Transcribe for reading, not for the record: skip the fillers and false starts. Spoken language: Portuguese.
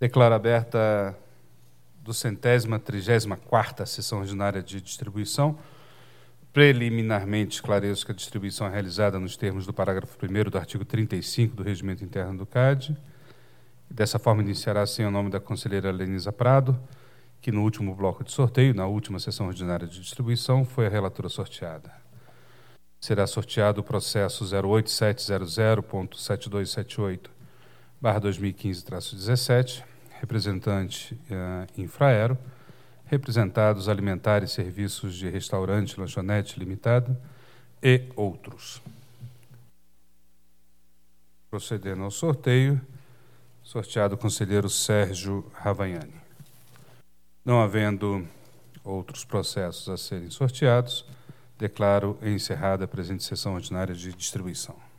Declaro aberta a 234ª sessão ordinária de distribuição. Preliminarmente esclareço que a distribuição é realizada nos termos do parágrafo 1º do artigo 35 do Regimento Interno do CAD. Dessa forma, iniciará-se em nome da conselheira Lenisa Prado, que no último bloco de sorteio, na última sessão ordinária de distribuição, foi a relatora sorteada. Será sorteado o processo 08700.7278/2015-17, representante Infraero, representados Alimentar e Serviços de Restaurante Lanchonete Limitada e outros. Procedendo ao sorteio, sorteado o conselheiro Sérgio Ravagnani. Não havendo outros processos a serem sorteados, declaro encerrada a presente sessão ordinária de distribuição.